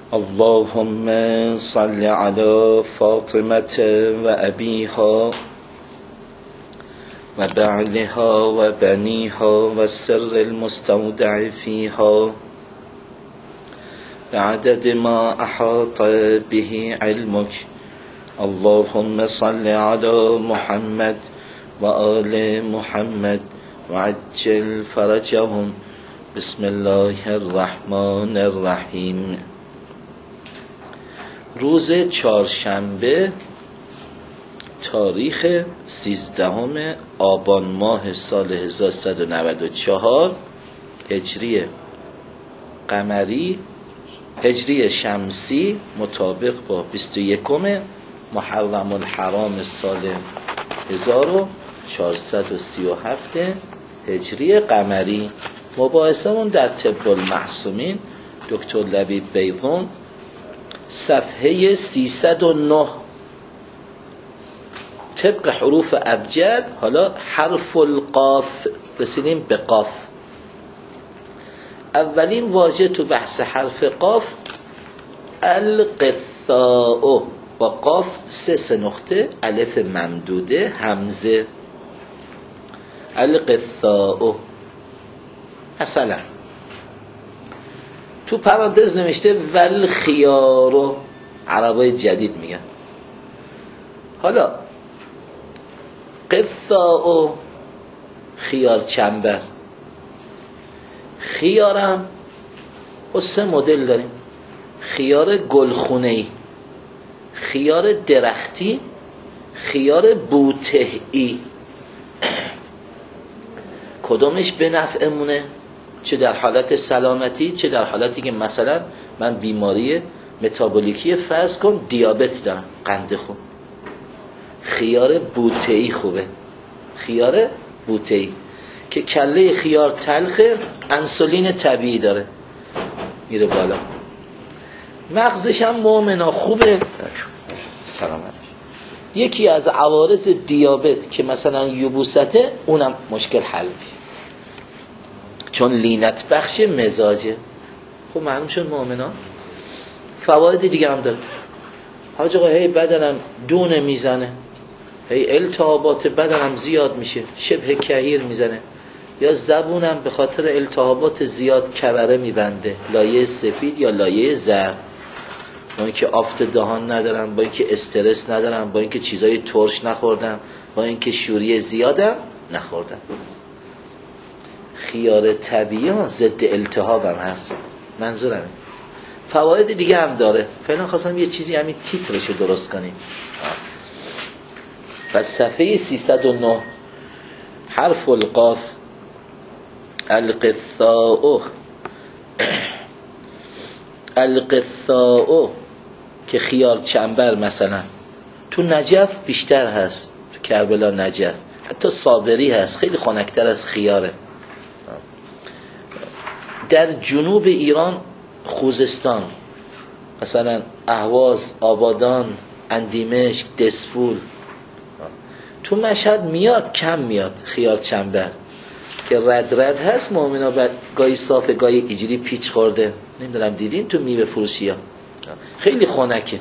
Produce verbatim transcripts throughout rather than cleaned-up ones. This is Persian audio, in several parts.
اللهم صل على فاطمة وأبيها وبعلها وبنيها والسر المستودع فيها بعدد ما أحاط به علمك. اللهم صل على محمد وآل محمد وعجل فرجهم. بسم الله الرحمن الرحیم. روز چهارشنبه تاریخ سیزدهم آبان ماه سال هزار و سیصد و نود و چهار هجری قمری هجری شمسی مطابق با بیست و یکم محرم الحرام سال هزار و چهارصد و سی و هفت هجری قمری. مباحثمون در طب المعصومین دکتر لبیب بیضون صفحه سیصد و نه طبق حروف ابجد. حالا حرف القاف رسیدیم به قاف. اولین واژه تو بحث حرف قاف القثاء با قاف سه سه نقطه الف ممدوده همزه. القثاء. مثلا تو پرانتز نوشته ول خیارو، عربای جدید میگن. حالا قثاء خیار چنبر. خیارم با سه مدل داریم: خیار گلخونه‌ای، خیار درختی، خیار بوته‌ای. کدومش به نفعمونه؟ چه در حالت سلامتی، چه در حالتی که مثلا من بیماری متابولیکی فرض کن دیابت دارم، قند خون. خیار بوته‌ای خوبه. خیار بوته‌ای که کله خیار تلخه، انسولین طبیعی داره، میره بالا. مغزش هم مومنا خوبه، سلامت. یکی از عوارض دیابت که مثلا یبوسته، اونم مشکل حل میشه چون لینت بخش مزاجه. خب معلوم شد مومنا. فواید دیگه هم داره. حاج آقا هی بدنم دونه میزنه، هی التهابات بدنم زیاد میشه، شبه کهیر میزنه، یا زبونم به خاطر التهابات زیاد کبره میبنده، لایه سفید یا لایه زرد. با اینکه آفت دهان ندارم، با اینکه استرس ندارم، با اینکه چیزای ترش نخوردم، با اینکه شوری زیادم نخوردم. خیار طبیعی ها ضد التهاب هم هست. منظورم فواید دیگه هم داره. فعلا خواستم یه چیزی همین تیترشو درست کنیم. پس صفحه سیصد و نه حرف القاف القثاء. القثاء که خیار چنبر مثلا تو نجف بیشتر هست، تو کربلا نجف حتی صابری هست، خیلی خنک‌تر از خیاره. در جنوب ایران خوزستان مثلا اهواز، آبادان، اندیمشک، دسفول. تو مشهد میاد، کم میاد خیار چنبر که رد رد هست مومنا، بعد گاهی صافه گاهی اینجوری پیچ خورده. نمیدونم دیدین تو میوه فروشی ها خیلی خنکه.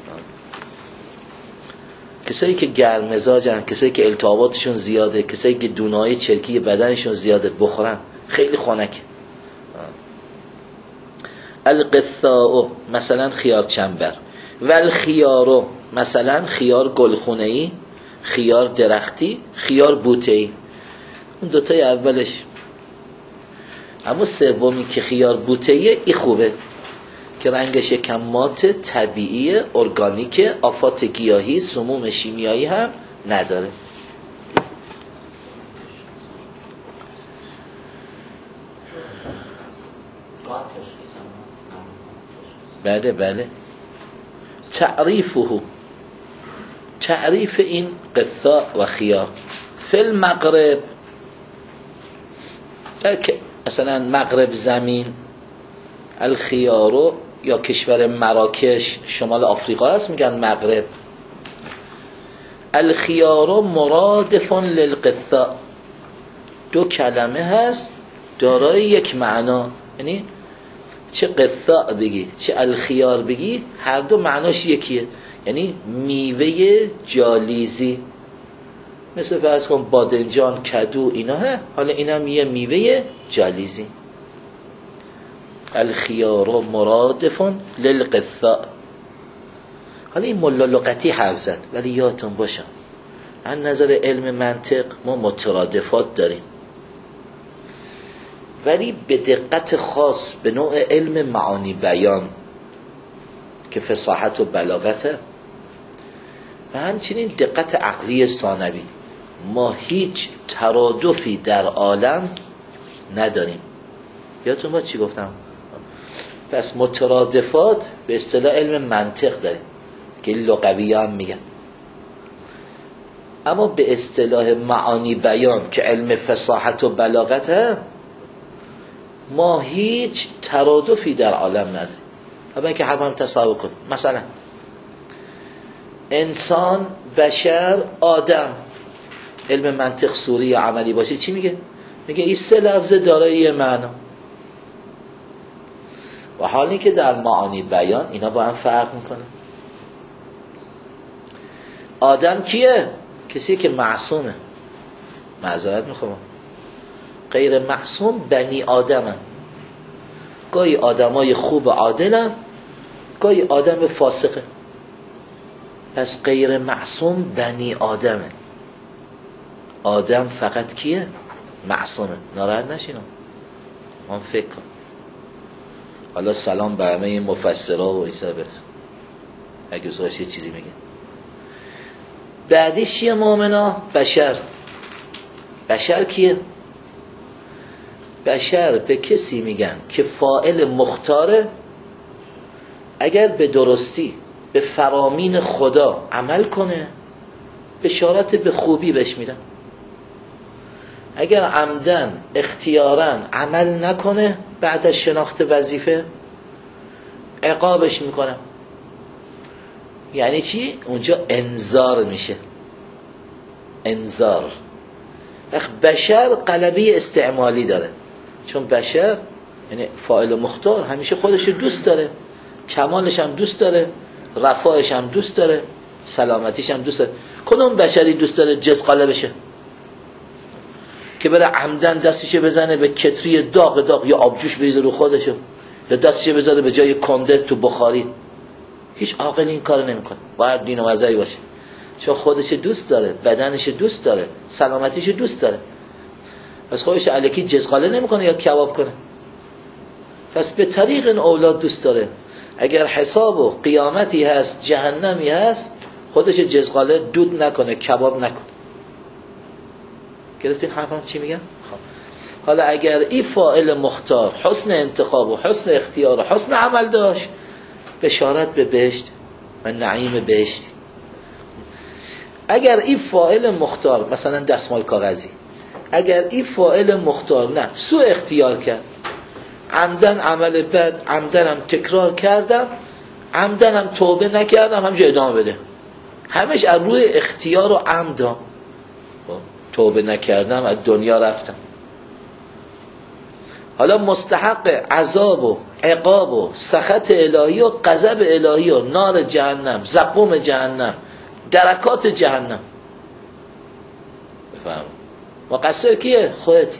کسایی که گرم مزاجن، کسایی که التهاباتشون زیاده، کسایی که دونه‌های چرکی بدنشون زیاده بخورن، خیلی خنکه. القثاء مثلا خیار چنبر. والخیارو مثلا خیار گلخونه‌ای، خیار درختی، خیار بوته‌ای. اون دوتای اولش. اما سومی که خیار بوته‌ای، ای خوبه که رنگش یکم مات، طبیعی، ارگانیک، آفات گیاهی، سموم شیمیایی هم نداره. بله بله. تعریفه، تعریف این قثاء و خیار. فی المغرب، مثلا مغرب زمین، الخیارو یا کشور مراکش شمال آفریقا هست میگن مغرب. الخیارو مرادف للقثاء، دو کلمه هست دارای یک معنا، یعنی چه قثاء بگی چه الخیار بگی، هر دو معناش یکیه، یعنی میوه جالیزی. مثل فرض کن بادنجان، کدو، اینا ها، حالا اینا هم یه میوه جالیزی. الخیار مرادفون للقثاء. حالا این ملا لغتی حرف زد، ولی یادتون باشه از نظر علم منطق ما مترادفات داریم، ولی به دقت خاص به نوع علم معانی بیان که فصاحت و بلاغته و همچنین دقت عقلی ثانوی، ما هیچ ترادفی در عالم نداریم. یادتون با چی گفتم؟ پس مترادفات به اصطلاح علم منطق داریم که لغوی هم میگن، اما به اصطلاح معانی بیان که علم فصاحت و بلاغته ما هیچ ترادفی در عالم نداریم. اما اینکه هم هم تصور کن، مثلا انسان، بشر، آدم، علم منطق سوری یا عملی باشه چی میگه؟ میگه این سه لفظ دارای یه معنا، و حالی که در معانی بیان اینا با هم فرق میکنه. آدم کیه؟ کسی که معصومه. معذرت میخوام، غیر معصوم بنی آدمن. گاهی آدمای خوب عادلن، گاهی آدم فاسقه. پس غیر معصوم بنی آدمه. آدم فقط کیه؟ معصومه. ناراحت نشینم، من فکر کنم. حالا سلام به همه این مفسرها و ایسا بر اگه زاش یه چیزی میگه. بعدیش چیه مؤمنا؟ بشر. بشر کیه؟ بشر به کسی میگن که فاعل مختاره، اگر به درستی به فرامین خدا عمل کنه بشارت به خوبی بهش میدن، اگر عمدن اختیاراً عمل نکنه بعد از شناخت وظیفه عقابش میکنن. یعنی چی؟ اونجا انذار میشه. انذار. بشر قلبی استعمالی داره، چون بشر یعنی فاعل مختار همیشه خودش دوست داره، کمالش هم دوست داره، رفاهش هم دوست داره، سلامتیش هم دوست داره. کدوم بشری دوست داره جزقاله بشه که بره عمدن دستش بزنه به کتری داغ داغ یا آبجوش بریزه رو خودشو، یا دستش بزنه به جای کنده تو بخاری؟ هیچ عاقل این کارو نمیکنه. باید دین و وضعی باشه، چون خودش دوست داره، بدنش دوست داره، سلامتیش دوست داره. پس خودش الکی جزقاله نمیکنه یا کباب کنه. پس به طریق این اولاد دوست داره. اگر حساب و قیامتی هست، جهنمی هست، خودش جزقاله دود نکنه، کباب نکنه. گرفتین حرفم چی میگم؟ خب حالا اگر این فاعل مختار حسن انتخاب و حسن اختیار و حسن عمل داشت، بشارت به بهشت و نعیم بهشتی. اگر این فاعل مختار مثلا دستمال کاغذی، اگر این فاعل مختار نه سوء اختیار کرد، عمدن عمل بد، عمدنم تکرار کردم، عمدنم توبه نکردم، همجا ادامه بده، همش از روی اختیار و عمدم، توبه نکردم از دنیا رفتم. حالا مستحق عذاب و عقاب و سخط الهی و غضب الهی و نار جهنم، زقوم جهنم، درکات جهنم. بفهم مقصر کیه؟ خودتی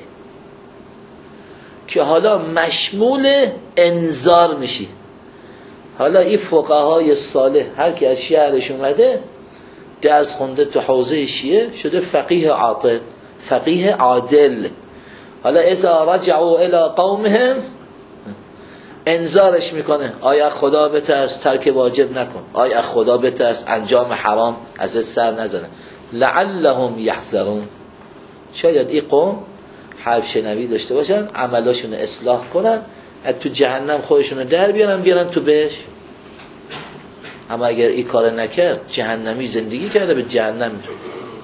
که حالا مشمول انذار میشی. حالا این فقهای صالح هر کی از شهرش اومده درس خونده تو حوزه شیعه شده فقیه عاطل، فقیه عادل. حالا اذا رجعوا الى قومهم انذارش میکنه، آیا خدا بترس، ترک واجب نکن، آیا خدا بترس، انجام حرام ازت سر نزنه، لعلهم یحذرون. شاید این قوم حرف شنوی داشته باشن، عملاشون اصلاح کنن، از تو جهنم خودشون در بیارن بیارن تو بهش. اما اگر این کار نکرد، جهنمی زندگی کرده، به جهنم میره.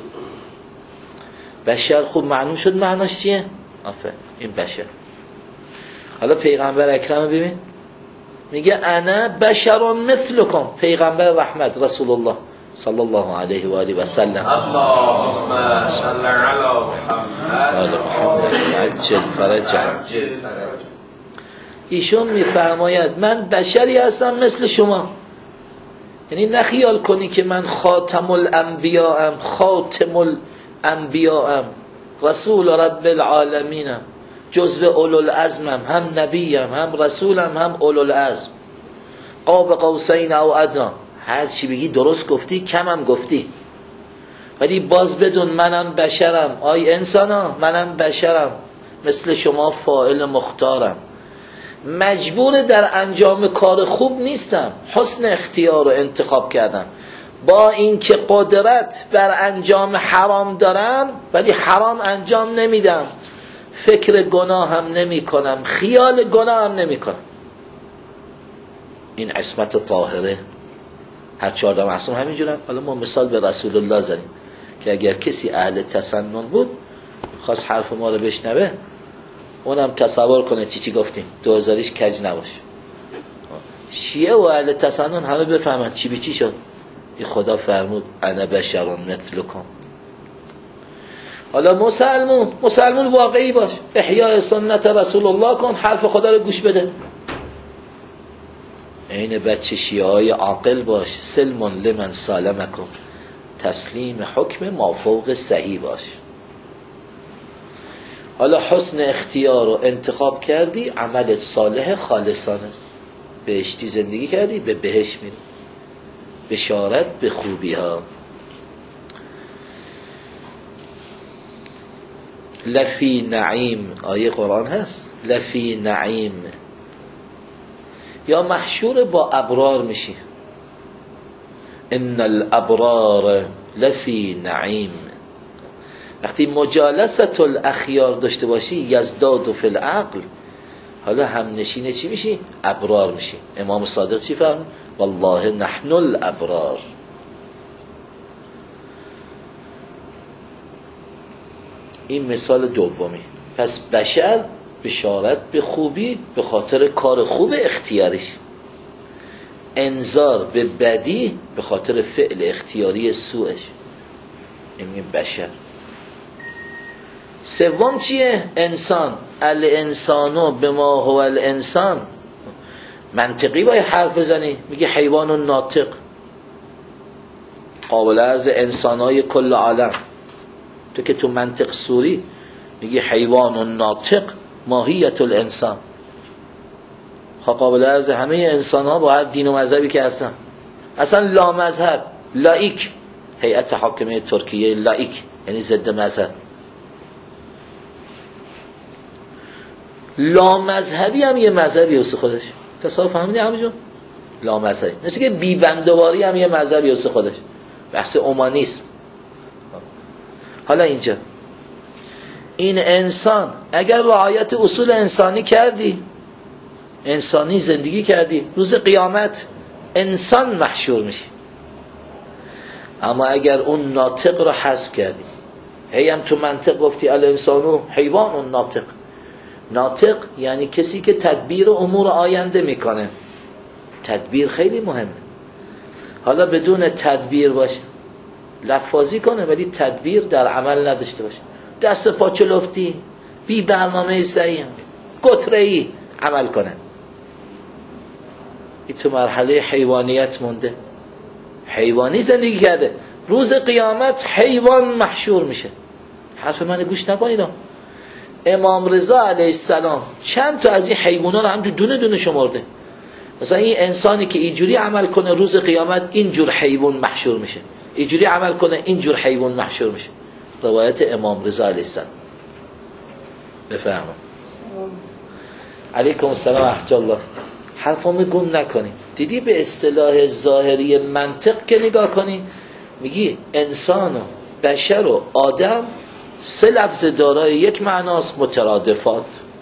بشر خوب معلوم شد معناش چیه؟ آفه این بشر. حالا پیغمبر اکرم ببین، میگه انا بشر مثلکم، پیغمبر رحمت رسول الله صلی الله علیه و آله و سلم. اللهم صل علی محمد آل محمد عجل فرجهم. ایشون میفرماید من بشری هستم مثل شما. یعنی نخیال کنی که من خاتم الانبیاءم، خاتم الانبیاءم، رسول رب العالمینم، جزو اولوالعزمم، هم نبیم هم رسولم هم اولوالعزم، قاب قوسین او ادنی. هر چی بگی درست گفتی، کم هم گفتی، ولی باز بدون منم بشرم. آی انسانا منم بشرم مثل شما، فاعل مختارم، مجبور در انجام کار خوب نیستم، حسن اختیار رو انتخاب کردم، با اینکه قدرت بر انجام حرام دارم ولی حرام انجام نمیدم، فکر گناه هم نمی کنم، خیال گناه هم نمی کنم. این عصمت طاهره. هر چهارده معصوم همینجورن. حالا ما مثال به رسول الله زدیم که اگر کسی اهل تسنن بود خواست حرف ما رو بشنوه، اونم تصور کنه چی چی گفتیم، دو هزاریش کج نباشه. شیعه و اهل تسنن همه بفهمن چی به چی شد. این خدا فرمود انا بشر مثلکم. حالا مسلمون مسلمون واقعی باش، احیاء سنت رسول الله کن، حرف خدا رو گوش بده. این بچه شیعه های عاقل باش، سلم لمن سالمکم، تسلیم حکم مافوق صحیح باش. حالا حسن اختیار رو انتخاب کردی، عملت صالح خالصانه، بهشتی زندگی کردی، به بهشت میری. بشارت به خوبی ها. لفی نعیم، آیه قرآن هست، لفی نعیم، یا محشور با ابرار میشی، ان الابرار لفی نعیم. وقتی مجالست الاخیار داشته باشی، یزداد فی العقل، حالا هم نشینه چی میشی؟ ابرار میشی. امام صادق چی فرمود؟ والله نحن الابرار. این مثال دومی. پس بشر بشارت به خوبی به خاطر کار خوب اختیاریش، انذار به بدی به خاطر فعل اختیاری سوءش. این بشر. سوم چیه؟ انسان. الانسانو بما هو الانسان. منطقی باید حرف بزنی، میگه حیوان و ناطق، قابل از انسانای کل عالم. تو که تو منطق سوری میگه حیوان و ناطق ماهیت الانسان، قابل از همه انسان ها با هر دین و مذهبی که هستن. اصلا لا مذهب، لایک، هیئت حاکمه ترکیه لایک یعنی ضد مذهب. لا مذهبی هم یه مذهبی واسه خودش. تصاف فهمیدی همونجون؟ لا مذهبی مثل که بی بندواری هم یه مذهبی واسه خودش، بحث اومانیسم. حالا اینجا این انسان اگر رعایت اصول انسانی کردی، انسانی زندگی کردی، روز قیامت انسان محشور میشی. اما اگر اون ناطق رو حذف کردی، هی هم تو منطق گفتی الانسانو حیوان و ناطق. ناطق یعنی کسی که تدبیر امور آینده میکنه. تدبیر خیلی مهمه. حالا بدون تدبیر باشه، لفاظی کنه ولی تدبیر در عمل نداشته باشه، دست پا چلفتی، بی برنامه صحیح، گتره‌ای عمل کنه، این تو مرحله حیوانیت مونده، حیوانی زندگی کرده، روز قیامت حیوان محشور میشه. حرف من گوش نکنید. امام رضا علیه السلام چند تا از این حیوانات رو همجور دونه دونه شمرده. مثلا این انسانی که اینجوری عمل کنه روز قیامت اینجور حیوان محشور میشه، اینجوری عمل کنه اینجور حیوان محشور میشه. روایت امام رضا علیه السلام. بفرمایید. علیکم السلام و رحمت الله. حرفامو گم نکنید. دیدی به اصطلاح ظاهری منطق که نگاه کنی، میگی انسان و بشر و آدم سه لفظ دارای یک معناست مترادفات.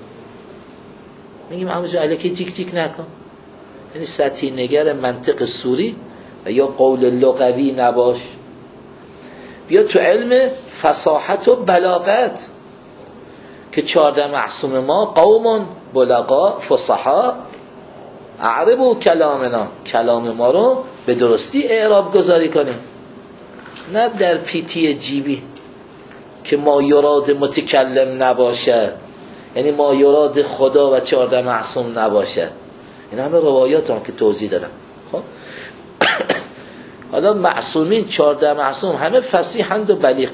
میگیم همونجا علیکی جیک جیک نکن، یعنی سطحی نگر منطق سوری و یا قول لغوی نباش. بیا تو علم فصاحت و بلاغت که چهارده معصوم ما قوم بلغا فصحا اعربوا کلامنا، کلام ما رو به درستی اعراب گذاری کنیم، نه در پیتی جیبی که ما یراد متکلم نباشد. یعنی ما یراد خدا و چهارده معصوم نباشه. این همه روایات هم که توضیح دادم. خب حالا معصومین چهارده معصوم همه فصیحند و بلیغ.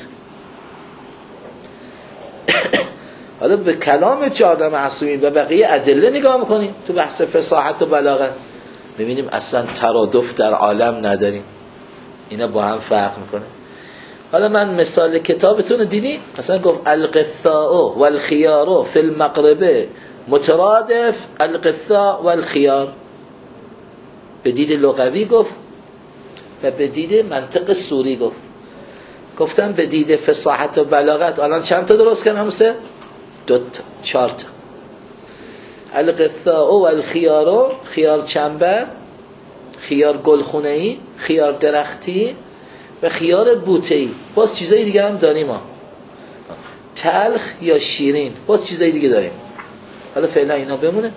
حالا به کلام چهارده معصومین و بقیه ادله نگاه میکنیم تو بحث فصاحت و بلاغت، ببینیم اصلا ترادف در عالم نداریم، اینا با هم فرق میکنه. حالا من مثال کتابتون دیدی، مثلا گفت القثاء والخيار فی المغرب مترادف القثاء والخيار، به دید لغوی گفت و به دید منطق سوری گفت. گفتم به دید فصاحت و بلاغت الان چند تا درست کردم؟ سه دو تا چهار تا. القثاء والخيار، خیار چنبر، خیار گلخونه‌ای، خیار درختی و خیار بوته‌ای. باز چیزای دیگه هم داریم ما، تلخ یا شیرین، باز چیزای دیگه داریم. حالا فعلا اینا بمونه.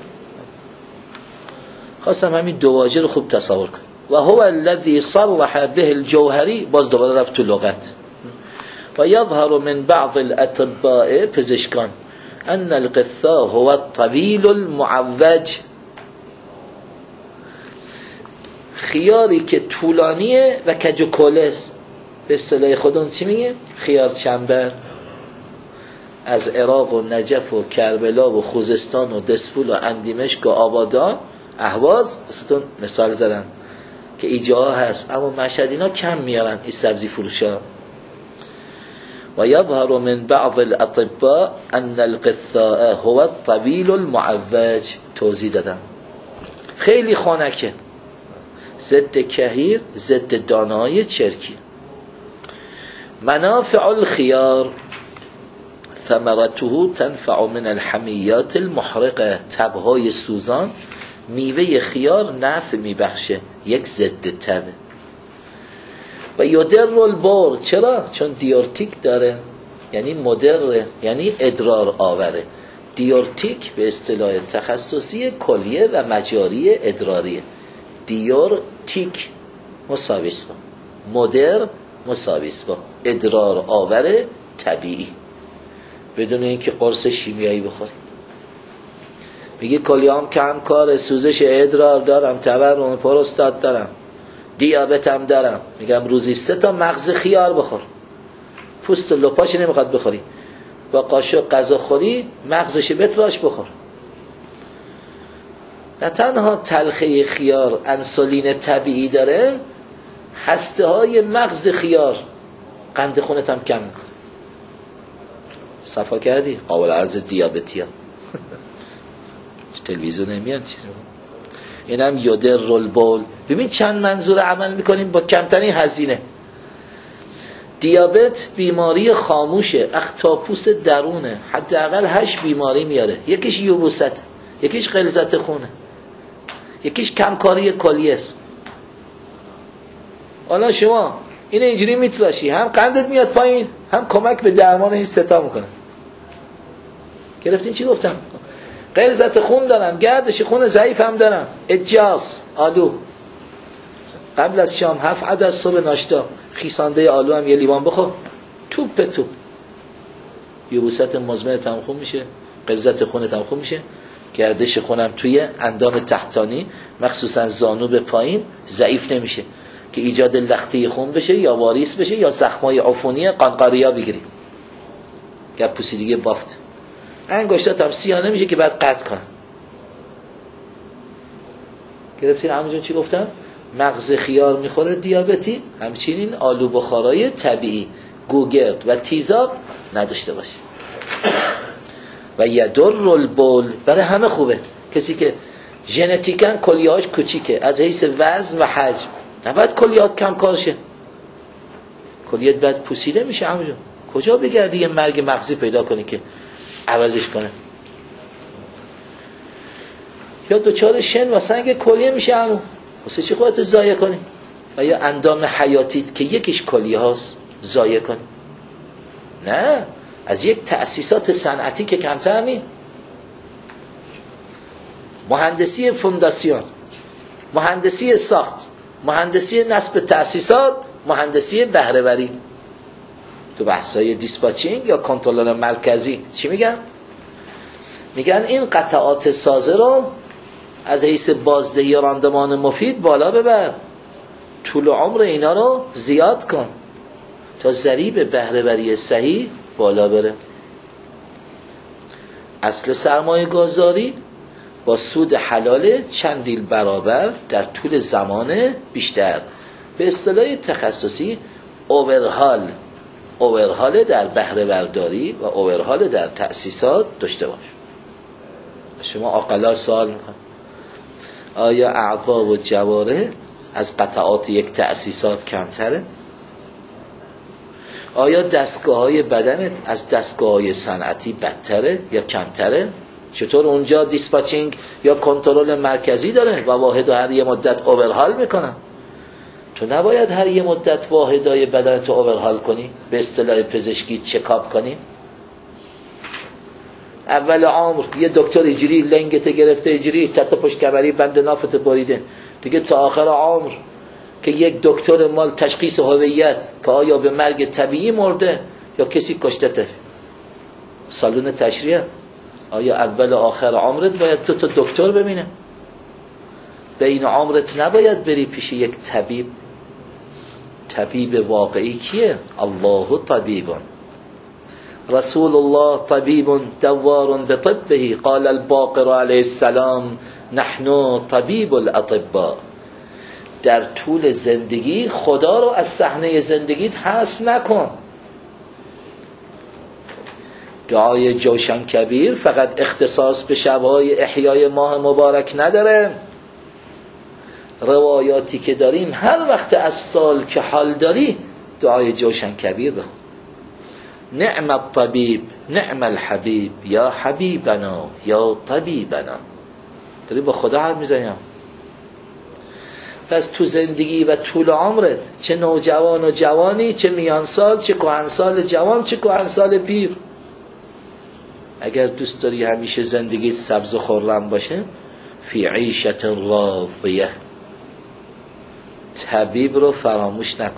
خواستم همین دو واژه رو خوب تصور کنم. و هو الذي صرح به الجوهری، باز دوباره رفت تو لغت. و یظهر من بعض الاطباء، پزشکان، ان القثاء هو الطویل المعوج، خیاری که طولانیه و کج و کلس. به اصطلاح خودمون چی میگه؟ خیار چنبر. از عراق و نجف و کربلا و خوزستان و دسفول و اندیمشک و آبادان، اهواز، بستون مثال زدم که ایجاها هست، اما مشهد اینا کم میارن این سبزی فروشا. و یظهر من بعض الاطباء ان القثاء هو الطویل المعوج، توضیح دادم. خیلی خنکه، ضد کهیر، ضد دانه‌های چرکی. منافع الخيار ثمرته تنفع من الحمیات المحرقه، تبهای سوزان میوه خیار نفع میبخشه، یک ضد تبه. و یدر البول، چرا؟ چون دیورتیک داره، یعنی مدر، یعنی ادرار آوره. دیورتیک به اصطلاح تخصصی کلیه و مجاری ادراریه. دیورتیک مساویس با مدر مساویس با ادرار آور طبیعی، بدون اینکه قرص شیمیایی بخوری. میگه کلیام کم کار، سوزش ادرار دارم، تورم پروستات دارم، دیابتم دارم. میگم روزی سه تا مغز خیار بخور، پوست و لپاش نمیخواد بخوری، با قاشق غذا خوری مغزش بتراش بخور. نه تنها تلخه خیار انسولین طبیعی داره، هسته های مغز خیار قند خونت هم کم میکنه. صفا کردی؟ قابل عرض دیابتی ها تلویزیون نمیان چیز میکنه. این هم یدر البول. ببین چند منظور عمل میکنیم با کمترین هزینه. دیابت بیماری خاموشه، اختاپوس درونه، حداقل هشت بیماری میاره. یکیش یبوست، یکیش غلظت خونه، یکیش کمکاری کلیه است. حالا شما این اینجوری میتراشی، هم قندت میاد پایین، هم کمک به درمان این ستا میکنه. گرفتین چی گفتم؟ غلظت خون دارم، گردش خون ضعیف هم دارم، اجاس آلو قبل از شام هفت عدد، صبح ناشتا خیسانده آلو هم یه لیوان بخور، توپ به توپ یبوست مزمنت هم خوب میشه، غلظت خونت هم خوب میشه، گردش خونم توی اندام تحتانی مخصوصا زانو به پایین ضعیف نمیشه که ایجاد لخته خون بشه یا واریس بشه یا زخمای عفونی قانقاریا بگیری، گپ پوسیدگی بافت. انگشتات هم سیاه نمیشه که بعد قطع کنن. گرفتین همونجا چی گفتم؟ مغز خیار میخوره دیابتی، همچنین آلو بخارای طبیعی، گوگرد و تیزاب نداشته باشه. و یدر البول برای همه خوبه. کسی که ژنتیکاً کلیه‌اش کوچیکه از حیث وزن و حجم، نباید کلیات کم کار شه. کلیات بعد پوسیده میشه. همونجا کجا بگردی یه مرگ مغزی پیدا کنی که عوضش کنه؟ یا دوچار شن و سنگ کلیه میشه، همون واسه چی خودت ضایع کنی؟ و یا اندام حیاتیت که یکیش کلیه هاست ضایع کنی؟ نه، از یک تأسیسات صنعتی که کمتر همین مهندسی فونداسیون، مهندسی ساخت، مهندسی نصب تأسیسات، مهندسی بهره‌وری. تو بحثای دیسپاچینگ یا کنترلر مرکزی چی میگن؟ میگن این قطعات سازه رو از حیث بازدهی راندمان مفید بالا ببر، طول عمر اینا رو زیاد کن تا ضریب بهره وری صحیح بالا بره. اصل سرمایه گذاری با سود حلال چندین برابر در طول زمان بیشتر، به اصطلاح تخصصی اوورهال، اوورهال در بهره برداری و اوورهال در تأسیسات داشته باش. شما عاقلا سوال میکنم آیا اعضا و جوارح از قطعات یک تأسیسات کمتره؟ آیا دستگاه های بدنت از دستگاه های صنعتی بدتره یا کمتره؟ چطور اونجا دیسپاچینگ یا کنترل مرکزی داره و واحد هر یه مدت اوورهال میکنن؟ تو نباید هر یه مدت واحدهای بدنت رو اوورهال کنی، به اصطلاح پزشکی چکاپ کنی. اول عمر یه دکتر اجری لنگت گرفته اجری تحت پشت کمری بند نافت بریده، دیگه تا آخر عمر که یک دکتر مال تشخیص هویت که آیا به مرگ طبیعی مرده یا کسی کشتته، سالون تشریح، آیا اول و آخر عمرت باید دو تا دکتر ببینه؟ بین عمرت نباید بری پیش یک طبیب؟ طبیب واقعی کیه؟ الله طبیب، رسول الله طبیب دوار بطبه، قال الباقر علیه السلام نحن طبیب الاطباء. در طول زندگی خدا رو از صحنه زندگیت حذف نکن. دعای جوشن کبیر فقط اختصاص به شبهای احیای ماه مبارک نداره. روایاتی که داریم هر وقت از سال که حال داری دعای جوشن کبیر بخون. نعم الطبیب نعم الحبیب یا حبیبنا یا طبیبنا. داری با خدا حرف میزنی. پس تو زندگی و طول عمرت، چه نوجوان و جوانی، چه میانسال، چه کهنسال جوان، چه کهنسال پیر، اگر دوست داری همیشه زندگی سبز و خرم باشه، فی عیشت راضیه، طبیب رو فراموش نکن.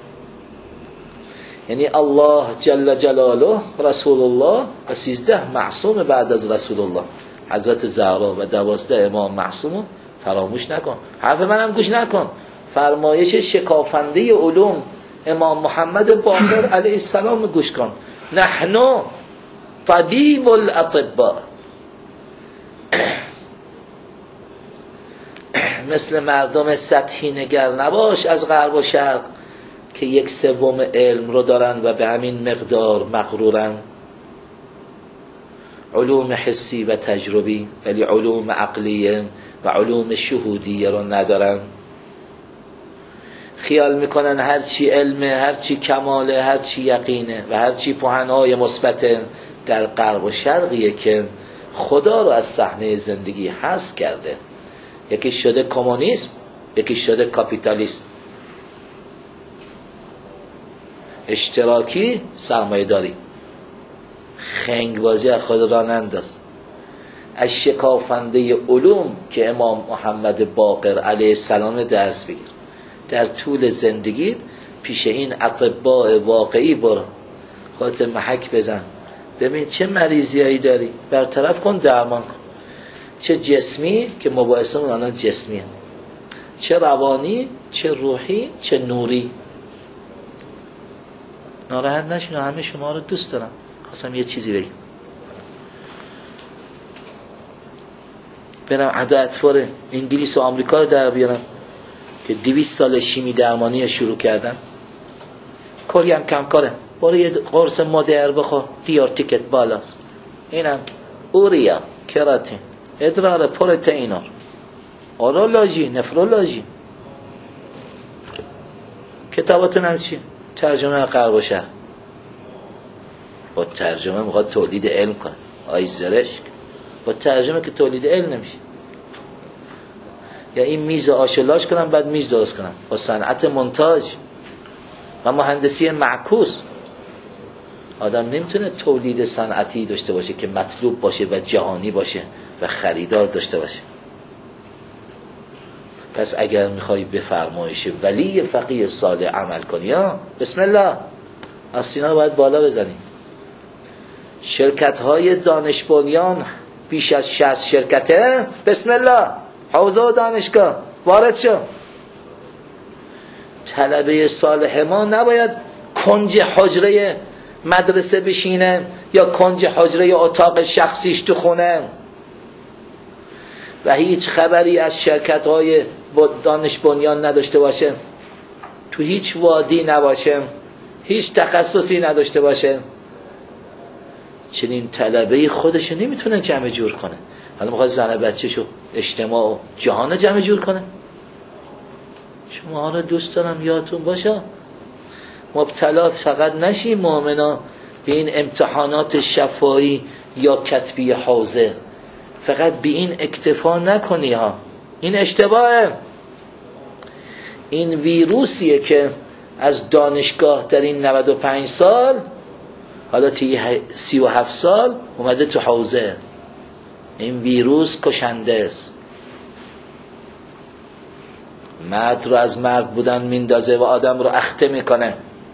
یعنی الله جل جلاله، رسول الله و سیزده معصوم بعد از رسول الله، حضرت زهرا و دوازده امام معصوم فراموش نکن. حرف منم گوش نکن، فرمایش شکافنده علوم امام محمد باقر علیه السلام گوش کن. نحن طبیب الاطباء. مثل مردم سطحی نگر نباش از غرب و شرق که یک سوم علم رو دارن و به همین مقدار مغرورن. علوم حسی و تجربی، ولی علوم عقلیه و علوم شهودیه رو ندارن. خیال میکنن هرچی علمه، هرچی کماله، هرچی یقینه و هرچی پوهنهای مثبته در غرب و شرقیه که خدا رو از صحنه زندگی حذف کرده. یکی شده کمونیسم، یکی شده کاپیتالیسم، اشتراکی، سرمایه داری. خنگ بازی از خود را ننداز. از شکافنده علوم که امام محمد باقر علیه السلام درس بگیر. در طول زندگیت پیش این اطباء واقعی برو، خودت محک بزن، ببین چه مریضیایی داری، برطرف کن، درمان کن. چه جسمی که مباحثه اون الان جسمیه، چه روانی، چه روحی، چه نوری. ناراحت نشین، همه شما رو دوست دارم. خواستم یه چیزی بگم. برم عدا اطفال انگلیس و آمریکا رو در بیارم که دویست سال شیمی درمانی شروع کردن، کاری هم کم کاره. برو یه قرص مادر بخور، دیارتیکت بالاست. اینم اوریا، کراتین، ادرار پروتئینار، اورولوژی، نفرولوژی. کتاباتون هم چی؟ ترجمه غرب و شرق. با ترجمه میخواد تولید علم کنه. آی زرشک، با ترجمه که تولید علم نمیشه. یا این میز آشولاش کنم بعد میز درست کنم با صنعت مونتاژ و مهندسی معکوس. آدم نمیتونه تولید صنعتی داشته باشه که مطلوب باشه و جهانی باشه و خریدار داشته باشه. پس اگر میخوای به فرمایش ولی فقیه صالح عمل کنی، ها بسم الله، از سینا باید بالا بزنی. شرکت های دانش بنیان بیش از شصت شرکته، بسم الله حوزه و دانشگاه وارد شو. طلبه صالح ما نباید کنج حجره مدرسه بشینه یا کنج حجره اتاق شخصیش تو خونه و هیچ خبری از شرکت های دانش بنیان نداشته باشه، تو هیچ وادی نباشه، هیچ تخصصی نداشته باشه. چنین طلبه خودشو نمیتونه جمع جور کنه، حالا میخواد زن بچه‌شو اجتماع و جهان جمع جور کنه. شما رو دوست دارم یادتون باشه مبتلا فقط نشی مؤمنا به این امتحانات شفاهی یا کتبی حوزه، فقط به این اکتفا نکنی ها، این اشتباهه. این ویروسیه که از دانشگاه در این نود و پنج سال حالا تی سی و هفت سال اومده تو حوزه. این ویروس کشنده است، مرد رو از مرد بودن میندازه و آدم رو اخته میکنه.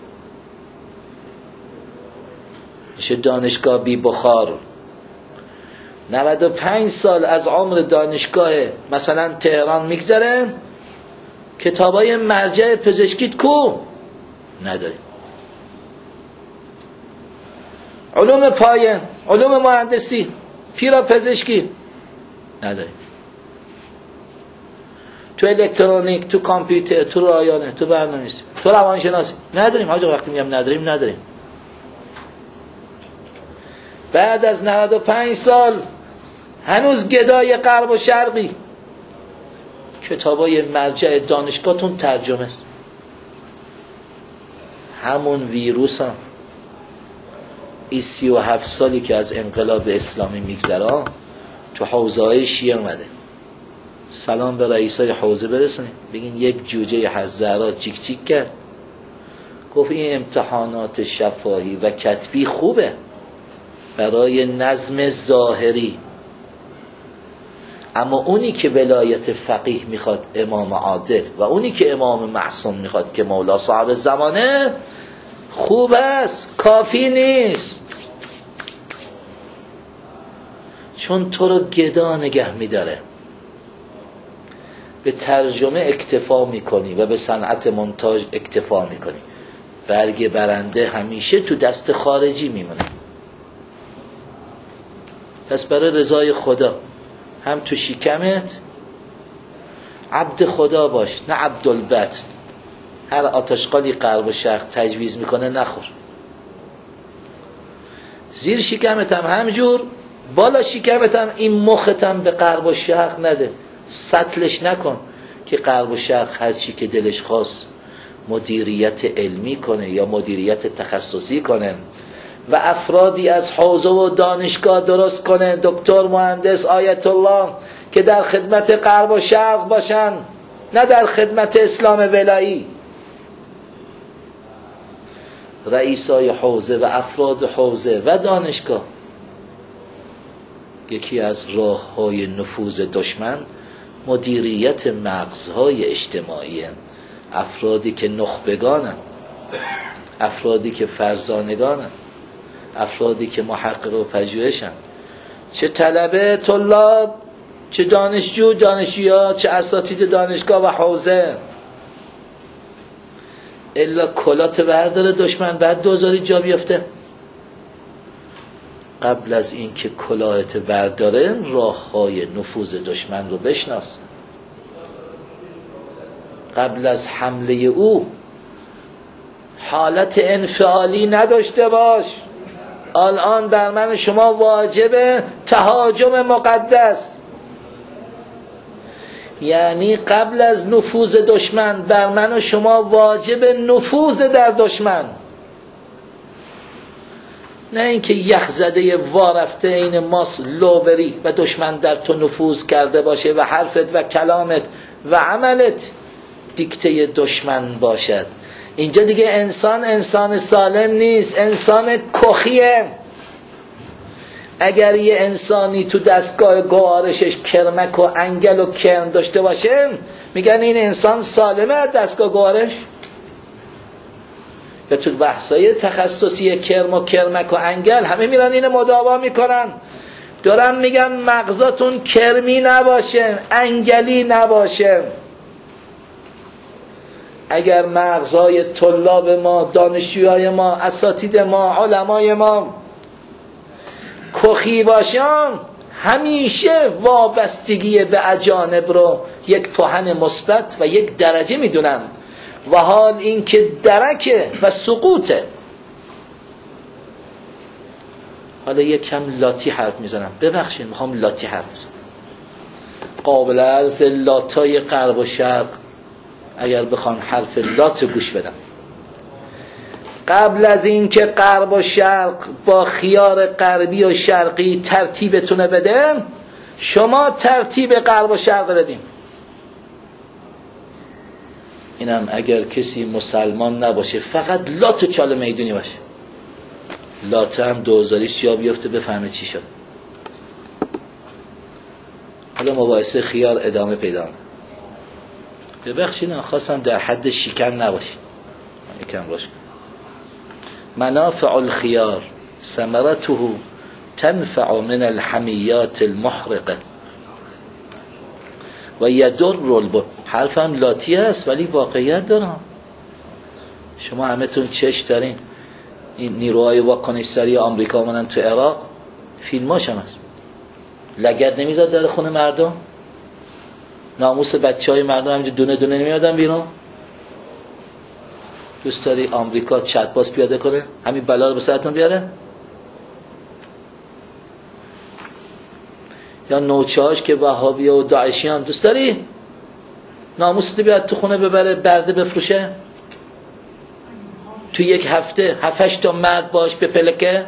میشه دانشگاه بی بخار. نود و پنج سال از عمر دانشگاه مثلا تهران میگذره، کتابای مرجع پزشکیت کو نداری، علوم پایه، علوم مهندسی، پیرا پزشکی نداری، تو الکترونیک، تو کامپیوتر، تو رایانه، تو برنامه‌نویسی، تو روانشناسی نداریم. حاجا وقتی میگم نداریم نداریم. بعد از نود و پنج سال هنوز گدای غرب و شرقی کتابای مرجع دانشگاهتون ترجمه است. همون ویروس هم این سی و هفت سالی که از انقلاب اسلامی میگذره تو حوزه های شیعه اومده. سلام به رئیسای حوزه برسونید، بگین یک جوجه حزرات چیک چیک کرد، گفت این امتحانات شفاهی و کتبی خوبه برای نظم ظاهری، اما اونی که ولایت فقیه میخواد امام عادل و اونی که امام معصوم میخواد که مولا صاحب زمانه خوب است، کافی نیست، چون تو رو گدا نگه میداره. به ترجمه اکتفا میکنی و به صنعت مونتاژ اکتفا میکنی، برگ برنده همیشه تو دست خارجی میمونه. پس برای رضای خدا هم تو شکمت عبد خدا باش، نه عبدالبطن. هر آتشقالی غرب و شرق تجویز میکنه نخور. زیر شکمت هم همجور، بالا شکمت هم این مخت هم به غرب و شرق نده، سطلش نکن که غرب و شرق هر چی که دلش خواست مدیریت علمی کنه یا مدیریت تخصصی کنه و افرادی از حوزه و دانشگاه درست کنه، دکتر، مهندس، آیت الله، که در خدمت غرب و شرق باشن، نه در خدمت اسلام ولایی. رئیسای حوزه و افراد حوزه و دانشگاه یکی از راه‌های نفوذ دشمن مدیریت مغزهای اجتماعی هستند. افرادی که نخبگانن، افرادی که فرزانگانن، افرادی که محقق و پژوهشن، چه طلبه، طلاب، چه دانشجو، دانشجویا، چه اساتید دانشگاه و حوزه. الا کلات برداره دشمن، بعد دوزاری جا بیفته. قبل از این که کلاهت برداره راه های نفوذ دشمن رو بشناس. قبل از حمله او حالت انفعالی نداشته باش. الان بر من شما واجب تهاجم مقدس، یعنی قبل از نفوذ دشمن بر من و شما واجب نفوذ در دشمن، نه اینکه یخزده وارفته این ماس لوبری و دشمن در تو نفوذ کرده باشه و حرفت و کلامت و عملت دیکته دشمن باشد. اینجا دیگه انسان انسان سالم نیست، انسان کخیه. اگر یه انسانی تو دستگاه گوارشش کرمک و انگل و کرم داشته باشه میگن این انسان سالمه. دستگاه گوارش یا تو بحثای تخصصی کرم و کرمک و انگل همه میرن اینو مداوا میکنن. دارم میگم مغزاتون کرمی نباشه، انگلی نباشه. اگر مغزای طلاب ما، دانشجوهای ما، اساتید ما، علمای ما کخی باشن، همیشه وابستگی به اجانب رو یک پهن مثبت و یک درجه میدونن و حال این که درکه و سقوطه. حالا یک کم لاتی حرف میزنم، ببخشید میخوام لاتی حرف بزنم. قابل عرض لاتای غرب و شرق اگر بخوان حرف لات گوش بدم، قبل از این که غرب و شرق با خیار غربی و شرقی ترتیبتونه بده، شما ترتیب غرب و شرق بدین. اینم اگر کسی مسلمان نباشه، فقط لات چاله میدونی باشه. لات هم دوزاریش جا بیفته بفهمه چی شد. حالا مباحثه خیار ادامه پیدا. ببخشید خواستم در حد شکن نباشید، من یکم روش کنم. منافع الخيار ثمرته تنفع من الحمیات المحرقه و یدر الب. حرفم لاتی است ولی واقعیت دارم. شما همه تون چش دارین این نیروهای واکنش‌سری آمریکا اومدن تو عراق، فیلماش هم هست. لگد نمیزد در خونه مردم، ناموس بچهای مردم همینجور دونه دونه نمیادن بیرون. دوست داری آمریکا چتباز پیاده کنه همین بلا رو به سرتون بیاره؟ یا نوچه‌هاش که وهابی و داعشیان، دوست داری ناموست بیاد تو خونه ببره برده بفروشه؟ تو یک هفته هفتش تا مرد باش به پلکه؟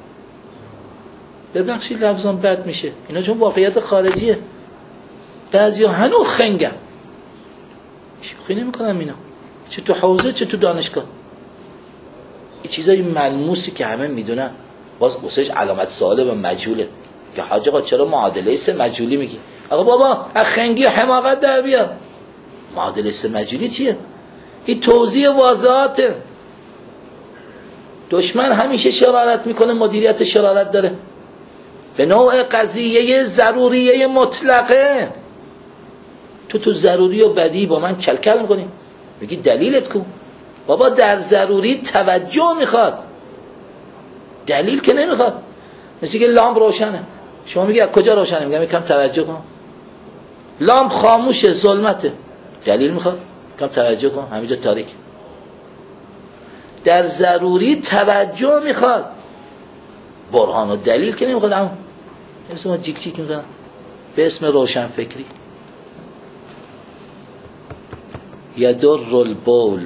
ببخشید لفظان بد میشه اینا چون واقعیت خارجیه. بعضی ها هنوز خنگن، شوخی نمی کنم اینا، چه تو حوزه چه تو دانشگاه. این چیزای ملموسی که همه میدونن، باز واسش علامت سوال و مجهوله که حاج آقا چرا معادله سه مجهولی میگی؟ آقا بابا از خنگی حماقت در بیا. معادله سه مجهولی چیه؟ این توضیح واضحاته. دشمن همیشه شرارت میکنه، مدیریت شرارت داره به نوع قضیه ضروریه مطلقه. تو تو ضروری و بدی با من کلکل میکنی، میگی دلیلت کو؟ بابا در ضروری توجه میخواد، دلیل که نمیخواد. مثل که لامپ روشنه، شما میگی از کجا روشنه؟ میگم یکم توجه کن. لامپ خاموشه، ظلمته، دلیل میخواد؟ یکم توجه کن، همینجا تاریک. در ضروری توجه میخواد، برهان و دلیل که نمیخواد. اما مثل ما جیک جیک میکنم به اسم روشن فکری. یدر البول.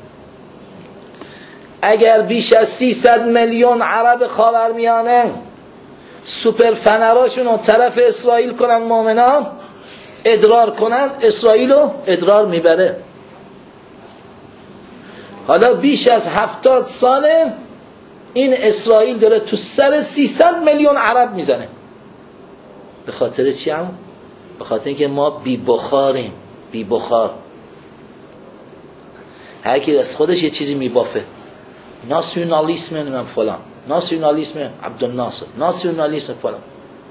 اگر بیش از سیصد میلیون عرب خاورمیانه سوپر فنراشون رو طرف اسرائیل کنن، مؤمنان ادرار کنن، اسرائیل رو ادرار میبره. حالا بیش از هفتاد ساله این اسرائیل داره تو سر سیصد میلیون عرب میزنه. به خاطر چی هم؟ به خاطر اینکه ما بی بخاریم، بی بخار. هر کی از خودش یه چیزی میبافه. ناسیونالیسم من فلان، ناسیونالیسم عبدالناصر، ناسیونالیسم فلان.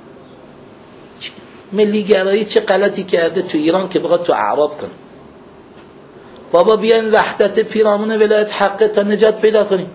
ملیگرایی چه غلطی کرده تو ایران که بخواد تو اعراب کنه. بابا بیاین وحدت پیرامون ولایت حق تا نجات پیدا کنیم.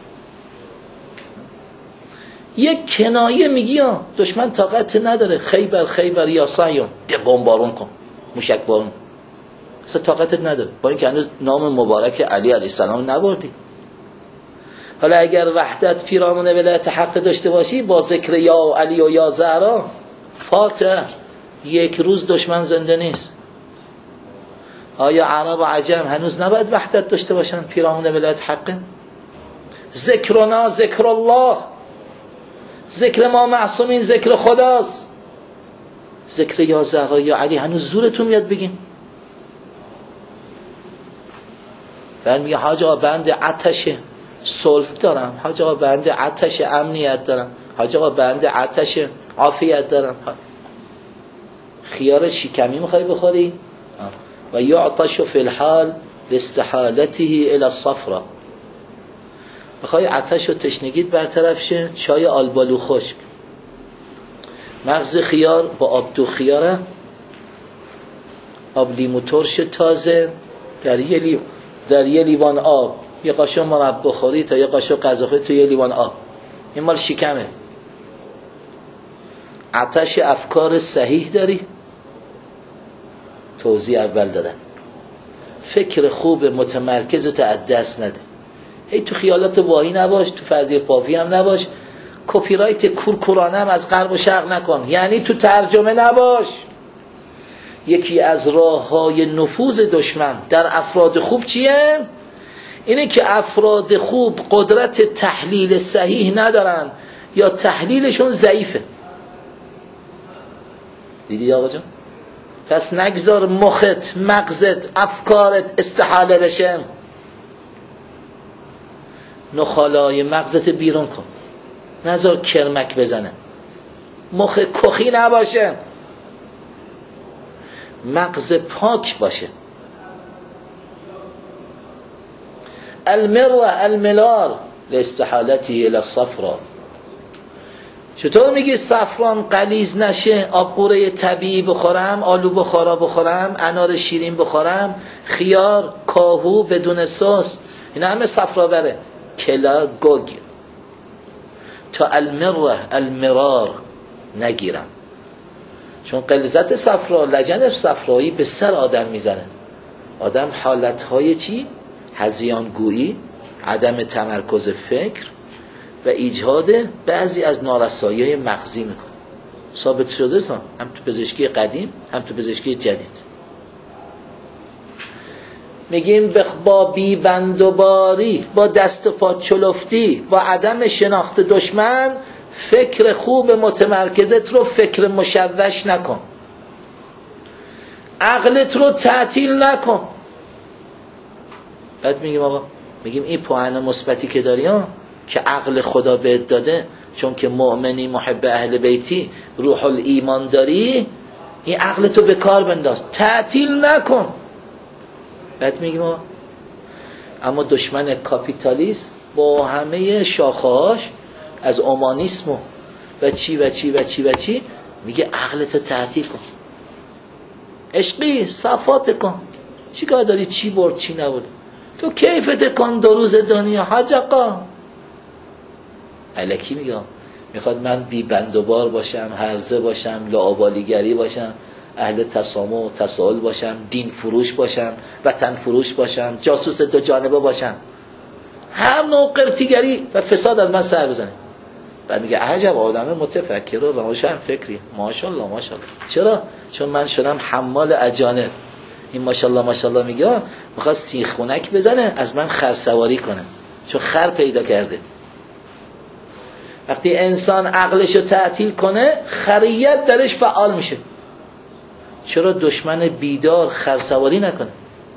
یک کنایه میگی ها دشمن طاقت نداره، خیبر خیبر یا سایون ده بمبارون کن، موشک بارون، اصلا طاقتت نداره، با اینکه هنوز نام مبارک علی علیه السلام نبردی. حالا اگر وحدت پیرامون ولایت حق داشته باشی با ذکر یا علی و یا زهرا، فاتح یک روز دشمن زنده نیست. آیا عرب و عجم هنوز نباید وحدت داشته باشن پیرامون ولایت حق؟ ذکرنا ذکر الله، ذکر ما معصومین ذکر خداست. ذکر یا زهرا یا علی هنوز زورتون میاد بگیم؟ بعد میگه حاج آقا بنده عتش صلح دارم، حاج آقا بنده عتش امنیت دارم، حاج آقا بنده عتش عافیت دارم. خیار شکمی میخوای بخوری؟ و یعطش فی الحال لاستحالته الى الصفرا. بخوای عطش و تشنگیت برطرف شه، چای آلبالو خشک. مغز خیار با آب دو خیاره، آب لیمو ترش تازه در یه لیو در یه لیوان آب، یه قاشق مربا خوری تا یه قاشق غذا خوری تو یه لیوان آب، این مال شکمه. آتش افکار صحیح داری؟ توضیح اول دادن. فکر خوب متمرکز از دست نده. ای تو خیالات واهی نباش، تو فرضیه پافی هم نباش، کپی رایت کورکورانه هم از غرب و شرق نکن، یعنی تو ترجمه نباش. یکی از راه‌های نفوذ دشمن در افراد خوب چیه؟ اینه که افراد خوب قدرت تحلیل صحیح ندارن یا تحلیلشون ضعیفه. دیدی آقا جان؟ پس نگذار مخت، مغزت، افکارت استحاله بشه. نخالای مغزت بیرون کن، نذار کرمک بزنه، مخ کخی نباشه، مغز پاک باشه. المره الملار لاستحالته الى الصفرا. چطور میگی صفران غلیظ نشه؟ آب قوره طبیعی بخورم، آلو بخارا بخورم، انار شیرین بخورم، خیار، کاهو بدون سس، اینا همه صفرا بره. کلا گوگ تا المره المرار نگیرم، چون غلظت صفرا، لجن صفرایی به سر آدم میزنه. آدم حالتهای چی؟ هذیانگویی، عدم تمرکز فکر و ایجاد بعضی از نارسایی‌های مغزی میکنه. ثابت شده است هم تو پزشکی قدیم هم تو پزشکی جدید. میگیم با بی بندوباری، با دست و پا چلفتی، با عدم شناخت دشمن، فکر خوب متمرکزت رو فکر مشوش نکن، عقلت رو تعطیل نکن. بعد میگیم آقا، میگیم این پوان مثبتی که داری ها، که عقل خدا بهت داده، چون که مؤمنی محب اهل بیتی روح الایمان داری، این عقلتو به کار بنداز، تعطیل نکن. بعد میگیم آقا اما دشمن کاپیتالیسم با همه شاخه‌هاش از اومانیسم و چی و چی و چی و چی میگه عقلتو تعطیل کن، عشقی صفات کن، چی کار داری چی برد چی نبود، تو کیفت کن دو روز دنیا حاج آقا. الکی میگم میخواد من بی بند و بار باشم، هرزه باشم، لاابالیگری باشم، اهل تسامح و تساهل باشم، دین فروش باشم، وطن فروش باشم، جاسوس دو جانبه باشم، هر نوع قرتیگری و فساد از من سر بزنه. بعد میگه عجب آدم متفکر و روشن فکری، ماشاءالله ماشاءالله. چرا؟ چون من شدم حمال اجانب. این ماشاءالله ماشاءالله میگه میخواد سیخونک بزنه از من خرسواری کنه، چون خر پیدا کرده. وقتی انسان عقلشو تعطیل کنه، خریت درش فعال میشه. چرا دشمن بیدار خرسواری نکنه؟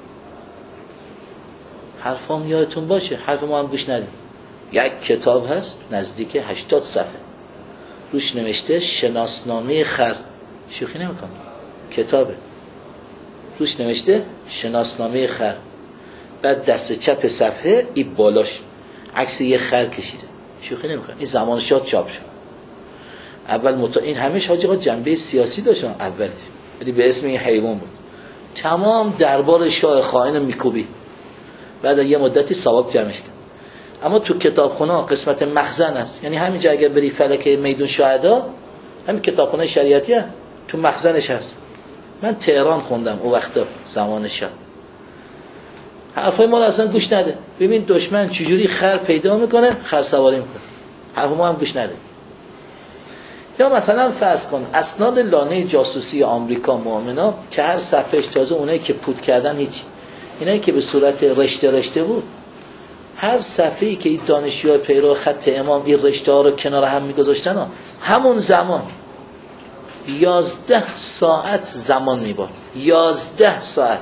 حرفام یادتون باشه، حرف ما هم گوش ندیم. یک کتاب هست نزدیک هشتاد صفحه، روش نوشته شناسنامه خر. شوخی نمیکنم، کتابه، روش نوشته شناسنامه خر. بعد دست چپ صفحه این بالاش عکس یه خر کشیده. شوخی نمیکنم، این زمان شاد چاپ شد. اول متا... این همیشه حاجی ها جنبه سیاسی داشتن اولش، ولی به اسم این حیوان بود. تمام دربار شاه خائن میکوبی. بعد یه مدتی ثواب جمعش کرد. اما تو کتابخونه قسمت مخزن است، یعنی همینجا اگر بری فلک میدون شهدا، همین کتابخونه شریعتی هست، تو مخزنش هست. من تهران خوندم اون وقتا زمان شاه. حرفای ما رو اصلا گوش نده. ببین دشمن چجوری خر پیدا میکنه، خر سواری میکنه. حرف ما هم گوش نده. یا مثلا فرض کن اسناد لانه جاسوسی آمریکا مؤمنا که هر صفحهش تازه اونایی که پود کردن هیچ، اینایی که به صورت رشته رشته بود، هر صفحه‌ای که این دانشجوهای پیرو خط امام این رشته ها رو کنار هم میگذاشتن، همون زمان یازده ساعت زمان میبرد. یازده ساعت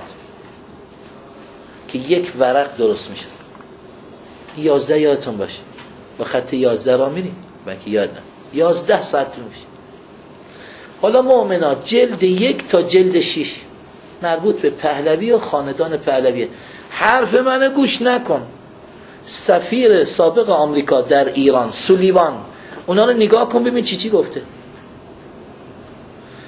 که یک ورق درست میشه. یازده یادتون باشه، با خط یازده را میریم بلکه یاد نه، یازده ساعت طول میشه. حالا مؤمنات جلد یک تا جلد شیش مربوط به پهلوی و خاندان پهلویه. حرف منو گوش نکن. سفیر سابق آمریکا در ایران سولیوان، اونا رو نگاه کن ببین چی چی گفته.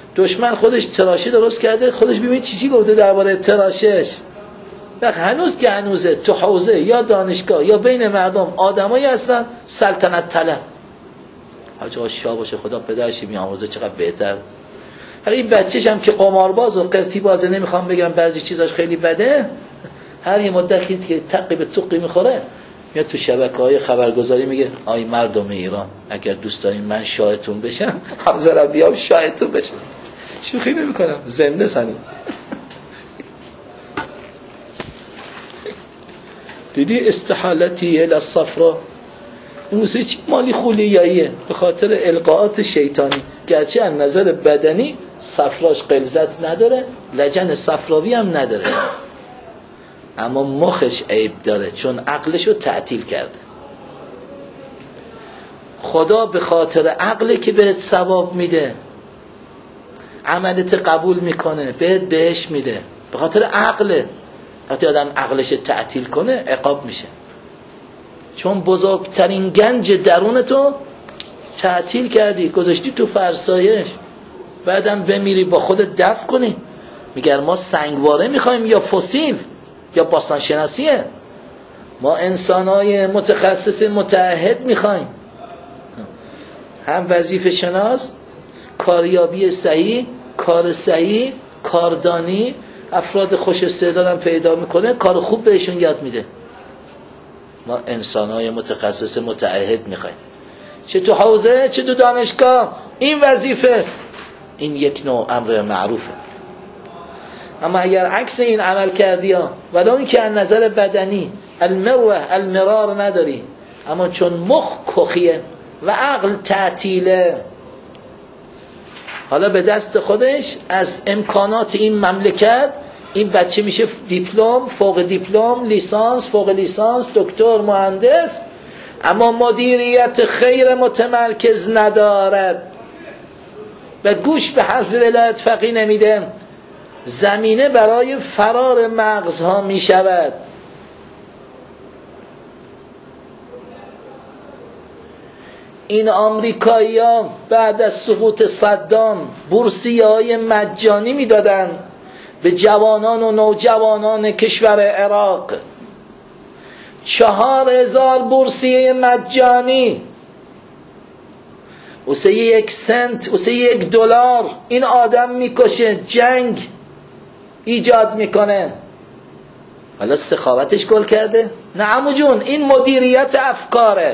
دشمن خودش تراشه درست کرده، خودش ببین چی چی گفته درباره تراشش. وقت هنوز که هنوزه تو حوزه یا دانشگاه یا بین مردم آدمایی هستن سلطنت طلب. حاج آقا شاه باشه خدا پدرش میآموزه چقدر بهتر. هر این بچه‌ش هم که قمارباز و قرتی بازه، نمیخوام بگم بعضی چیزاش خیلی بده، هر یه مدتی که تقی به توقی میخوره میاد تو شبکه‌های خبرگزاری میگه آی مردم ایران اگر دوست دارین من شاهتون بشم حاضرم بیام شاهتون بشم. شوخی نمی‌کنم، زنده سنی. دیدی استحالتی الی الصفرا، موسیقی چی مالی خولیاییه به خاطر القاءات شیطانی. گرچه از نظر بدنی صفراش غلظت نداره، لجن صفراوی هم نداره، اما مخش عیب داره چون عقلشو تعطیل کرده. خدا به خاطر عقله که بهت ثواب میده، عملت قبول میکنه، بهت بهش میده، به خاطر عقله. وقتی آدم عقلش تعطیل کنه عقاب میشه، چون بزرگترین گنج درونتو تعطیل کردی، گذاشتی تو فرسایش، بعدم بمیری با خودت دفن کنی. میگر ما سنگواره میخوایم یا فسیل یا باستانشناسیه؟ ما انسانای متخصص متعهد میخوایم، هم وظیفه شناس، کاریابی صحیح، کار صحیح، کاردانی، افراد خوش استعدادم پیدا میکنه، کار خوب بهشون یاد میده. ما انسانای متخصص متعهد میخوایم، چه تو حوزه چه تو دانشگاه. این وظیفه است، این یک نوع امر معروفه. اما اگر عکس این عمل کردی ها، ولو این که از نظر بدنی المروه المرار نداری، اما چون مخ کخیه و عقل تعطیله، حالا به دست خودش از امکانات این مملکت این بچه میشه دیپلم، فوق دیپلم، لیسانس، فوق لیسانس، دکتر، مهندس، اما مدیریت خیر متمرکز ندارد و گوش به حرف ولایت فقیه نمیده، زمینه برای فرار مغزها میشود. این آمریکایی ها بعد از سقوط صدام بورسیه های مجانی میدادن به جوانان و نوجوانان کشور عراق. چهار هزار بورسیه مجانی واسه یک سنت، واسه یک دلار این آدم میکشه، جنگ ایجاد میکنه. حالا سخاوتش گل کرده؟ نه عمو جون، این مدیریت افکاره.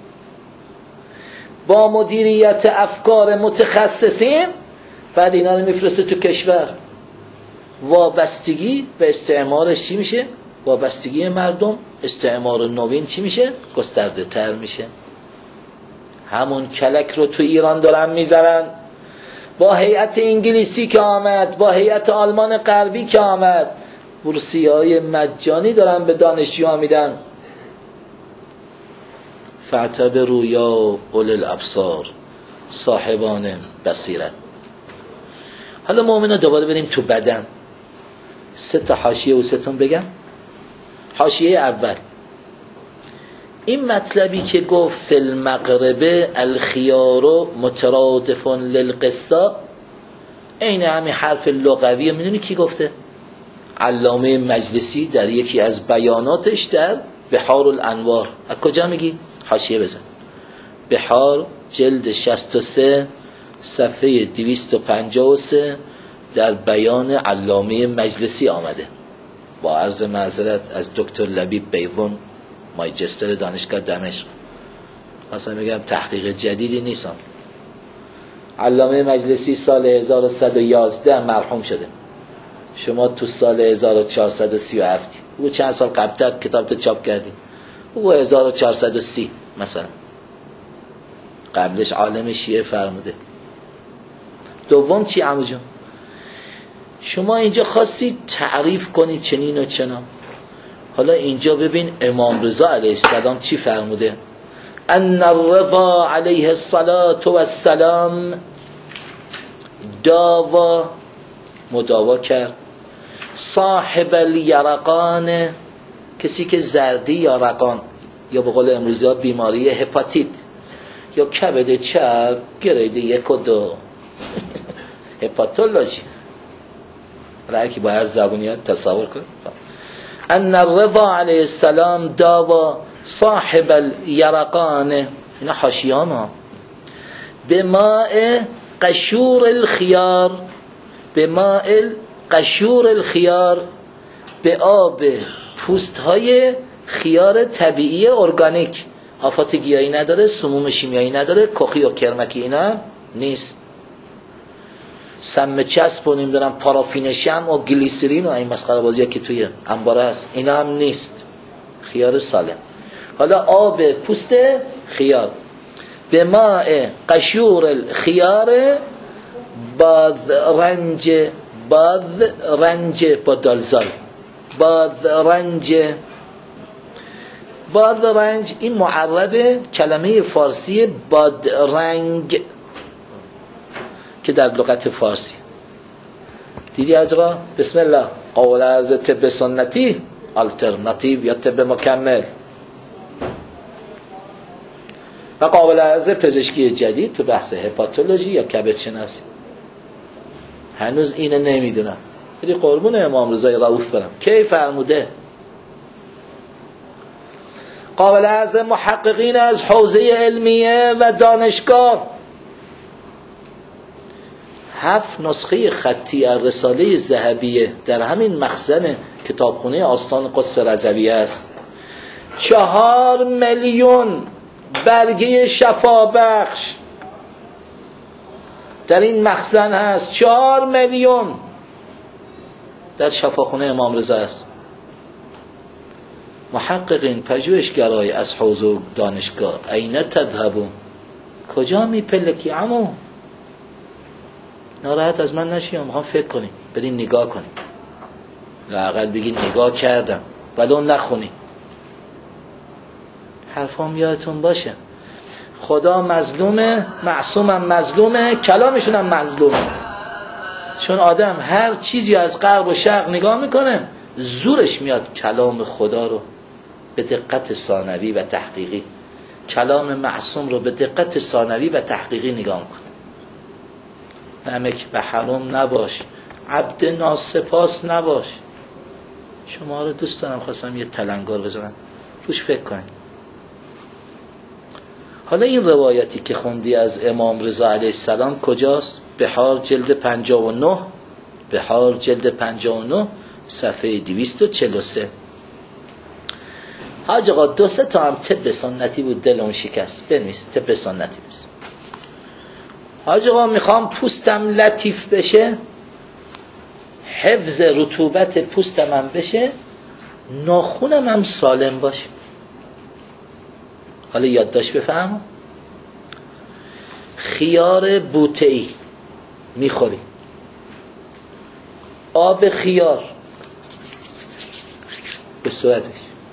با مدیریت افکار متخصصین بعد اینا رو میفرسته تو کشور. وابستگی به استعمارش چی میشه؟ وابستگی مردم، استعمار نوین چی میشه؟ گسترده تر میشه. همون کلک رو تو ایران دارن میذارن. با هیئت انگلیسی که آمد، با هیئت آلمان غربی که آمد، بورسیه های مجانی دارن به دانشجوها میدن. فاعتبروا یا اولی الابصار، صاحبان بصیرت. حالا مؤمنا دوباره بریم تو بدن. سه تا حاشیه و سه تون بگم. حاشیه اول، این مطلبی که گفت فی المغرب الخیار مترادف للقصه، این همین حرف لغویه. میدونی کی گفته؟ علامه مجلسی در یکی از بیاناتش در بحار الانوار. از کجا میگی؟ حاشیه بزن. بحار جلد شصت و سه صفحه دویست و پنجاه و سه در بیان علامه مجلسی آمده. با عرض معذرت از دکتر لبیب بیوون، ماجستر دانشگاه دمشق. اصلا میگم تحقیق جدیدی نیستم. علامه مجلسی سال هزار و صد و یازده مرحوم شده. شما تو سال هزار و چهارصد و سی و هفت، او چند سال قبلتر کتاب چاپ کردی، او هزار و چهارصد و سی مثلا. قبلش عالم شیعه فرموده. دوم چی عمو جان؟ شما اینجا خواستی تعریف کنی چنین و چنان. حالا اینجا ببین امام رضا علیه السلام چی فرموده؟ ان الرضا علیه الصلاة و السلام داوا، مداوا کرد، صاحب الیرقان، کسی که زردی یا رقان یا به قول امروزی ها بیماری هپاتیت یا کبد چرب گرید یک و دو هپاتولوژی رأی که با هر زبونیات تصور کن. ان الرضا علیه السلام داوا صاحب الیرقان، اینا حاشیه‌ها، به ماء قشور الخيار، به ماء قشور الخيار، به آب پوست های خیار طبیعی ارگانیک، آفات گیاهی نداره، سموم شیمیایی نداره، کخی و کرمکی اینا نیست، سم چسب و نمیدونم پارافین شمع و گلیسرین و این مسخره بازی ها که توی انباره هست اینا هم نیست، خیار سالم. حالا آب پوست خیار به ماء قشور الخيار باذ رنج، باذ رنج با دالزال، باذ رنج، باذ رنج این معرب کلمه فارسی بادرنگ که در لغت فارسی دیدی آقا. بسم الله. قول از طب سنتی آلترناتیو یا طب مکمل و قابل از پزشکی جدید تو بحث هپاتولوژی یا کبد شناسی. هنوز اینو نمیدونم، ولی قربون امام رضای رؤوف برم کی فرموده قابل از محققین از حوزه علمیه و دانشگاه هفت نسخه خطی از رساله ذهبیه در همین مخزن کتابخونه آستان قدس رضویه است. چهار میلیون برگه شفابخش در این مخزن هست، چهار میلیون در شفاخونه امام رضا است. محققین پژوهشگرای از حوزه و دانشگاه این تذهبون، کجا میپلکی عمو؟ ناراحت از من نشیم، میخوام فکر کنیم، بریم نگاه کنیم، لااقل بگین نگاه کردم ولو نخونی. حرفام یادتون باشه خدا مظلومه، معصومم مظلومه، کلامشون هم مظلومه، چون آدم هر چیزی از غرب و شرق نگاه میکنه زورش میاد کلام خدا رو به دقت ثانوی و تحقیقی، کلام معصوم رو به دقت ثانوی و تحقیقی نگاه میکنه. نمک به حرام نباش، عبد ناسپاس نباش. شما رو دوست دارم، خواستم یه تلنگر بزنم روش فکر کنید. حالا این روایتی که خوندی از امام رضا علیه السلام کجاست؟ بحار جلد پنجاه و نه، بحار جلد پنجاه و نه صفحه دویست و چهل و سه. حاج آقا دو سه تا هم طب سنتی بود دل اون شکست، بنویس طب سنتی بود. حاج آقا میخوام پوستم لطیف بشه، حفظ رطوبت پوستم هم بشه، ناخونم هم سالم باشه. حالا یادداشت بفهم. خیار بوته‌ای میخوری، آب خیار به صورتش،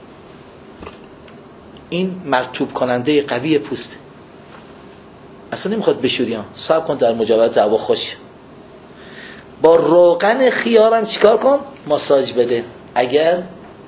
این مرطوب کننده قوی پوسته، اصلا نمیخواد بشوری ها، صبر کن در مجاورت هوا خوش. با روغن خیارم چیکار کن؟ ماساژ بده. اگر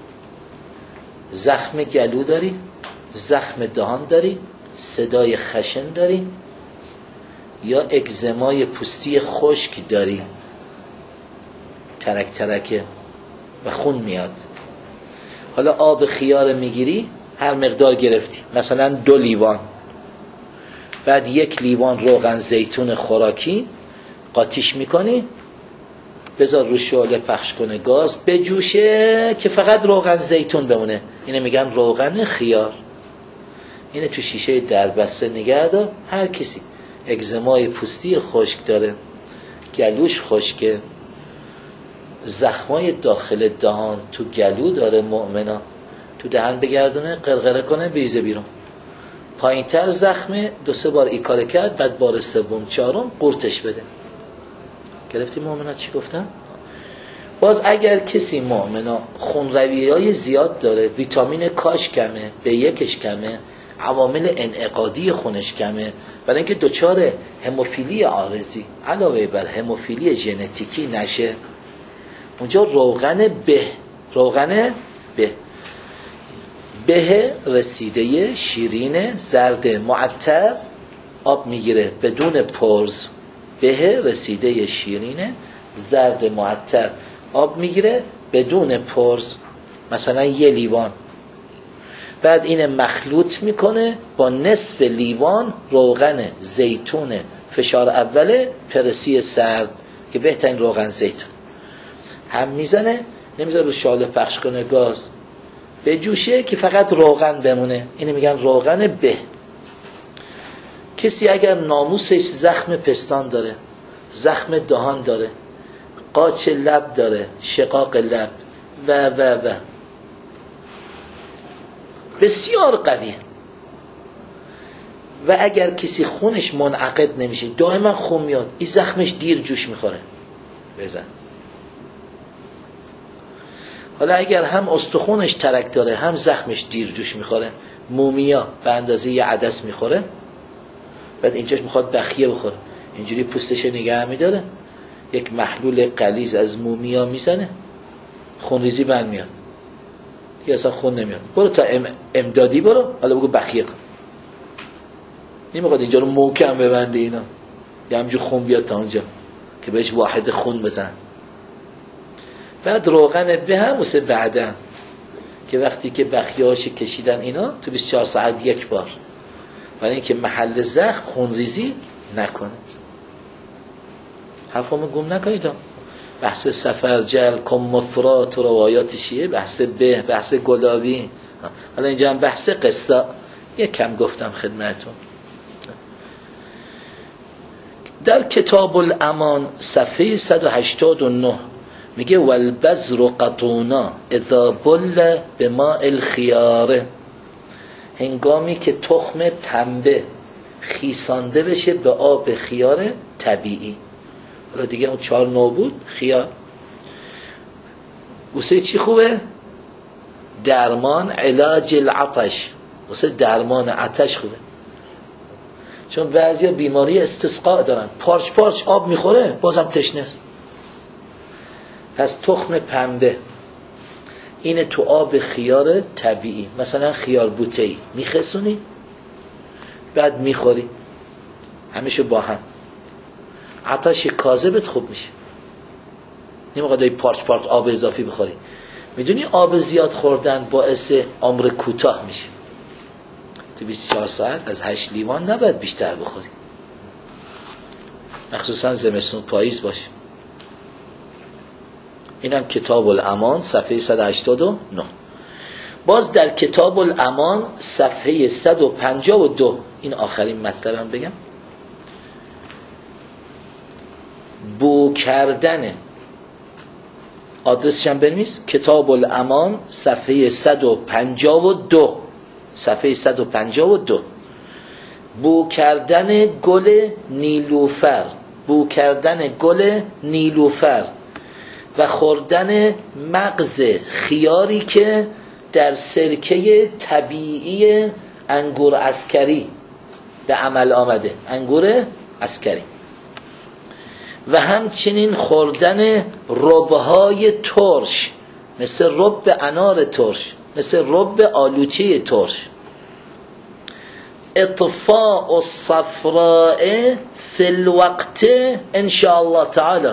زخم گلو داری، زخم دهان داری، صدای خشن داری، یا اگزمای پوستی خشک داری، ترک ترکه و خون میاد، حالا آب خیار میگیری، هر مقدار گرفتی، مثلا دو لیوان، بعد یک لیوان روغن زیتون خوراکی قاطیش میکنی، بذار رو شعله پخش کنه گاز بجوشه که فقط روغن زیتون بمونه. اینه میگن روغن خیار. اینه تو شیشه دربسته نگه دار. هر کسی اگزمای پوستی خشک داره، گلوش خشکه، زخمای داخل دهان تو گلو داره، مؤمنا تو دهن بگردونه، قرقره کنه، بریزه بیرون. پایین تر زخمه دو سه بار این کار کرد، بعد بار سوم چهارم قورتش بده. گرفتی مؤمنا چی گفتم؟ باز اگر کسی مؤمنا خونرویای زیاد داره، ویتامین کاش کمه، به یکش کمه، عوامل انعقادی خونش کمه، برای اینکه دچار هموفیلی عارضی علاوه بر هموفیلی ژنتیکی نشه، اونجا روغن به، روغن به به رسیده شیرین زرد معطر آب میگیره بدون پرز، به رسیده شیرینه، زرد معطر آب میگیره بدون پرز، مثلا یه لیوان، بعد این مخلوط میکنه با نصف لیوان روغن زیتون فشار اوله پرسی سرد که بهترین روغن زیتون، هم میزنه، نمیذاره رو شاله پخش کنه گاز، به جوشه که فقط روغن بمونه، اینو میگن روغن به. کسی اگر ناموسش زخم پستان داره، زخم دهان داره، قاچ لب داره، شقاق لب و و و بسیار قویه، و اگر کسی خونش منعقد نمیشه، دائما خون میاد، این زخمش دیر جوش میخوره، بزن. حالا اگر هم استخونش ترک داره هم زخمش دیر جوش میخوره، مومیا به اندازه یه عدس میخوره، بعد اینجاش میخواد بخیه بخوره، اینجوری پوستش نگه میداره، یک محلول غلیظ از مومیا میزنه، خونریزی بند میاد، که اصلا خون نمیاد. برو تا ام امدادی برو، حالا بگو بخیه کن. نمیخواد اینجا رو محکم ببنده اینا، یا همجور خون بیاد تا اونجا که بهش واحد خون بزن. بعد روغن به هم واسه بعدن که وقتی که بخیه‌هاش کشیدن اینا تو بیست و چهار ساعت یک بار، برای اینکه محل زخم خونریزی نکنه. حرفامو گم نکنید. بحث سفرجل، کمثرات و روایات شیعه، بحث به، بحث گلابی. حالا اینجا هم بحث قصه یک کم گفتم خدمتون. در کتاب الامان صفحه صد و هشتاد و نه میگه والبذر قطونا اذا بل بماء الخیاره، هنگامی که تخم پنبه خیسانده بشه به آب خیار طبیعی. حالا دیگه اون چهار نوع بود خیار. واسه چی خوبه؟ درمان علاج العطش، واسه درمان عطش خوبه. چون بعضیا بیماری استسقاء دارن، پارچ پارچ آب میخوره بازم تشنه است. پس تخم پنبه اینه تو آب خیار طبیعی، مثلا خیار بوته‌ای میخسونی بعد میخوری، همیشه با هم، عطش کاذبت خوب میشه. نمیخواد دایی پارچ پارچ آب اضافی بخوری. میدونی آب زیاد خوردن باعث عمر کوتاه میشه. تو بیست و چهار ساعت از هشت لیوان نباید بیشتر بخوری، مخصوصا زمستون پاییز باشه. اینم کتاب الامان صفحه صد و هشتاد و نه. باز در کتاب الامان صفحه صد و پنجاه و دو، این آخرین مطلبم بگم، بو کردن، آدرسش هم بنویس، کتاب الامان صفحه صد و پنجاه و دو، صفحه صد و پنجاه و دو، بو کردن گل نیلوفر، بو کردن گل نیلوفر و خوردن مغز خیاری که در سرکه طبیعی انگور عسکری به عمل آمده، انگور عسکری، و همچنین خوردن ربهای ترش، مثل رب انار ترش، مثل رب آلوچه ترش. اطفاء الصفراء فی الوقت ان شاء الله تعالی،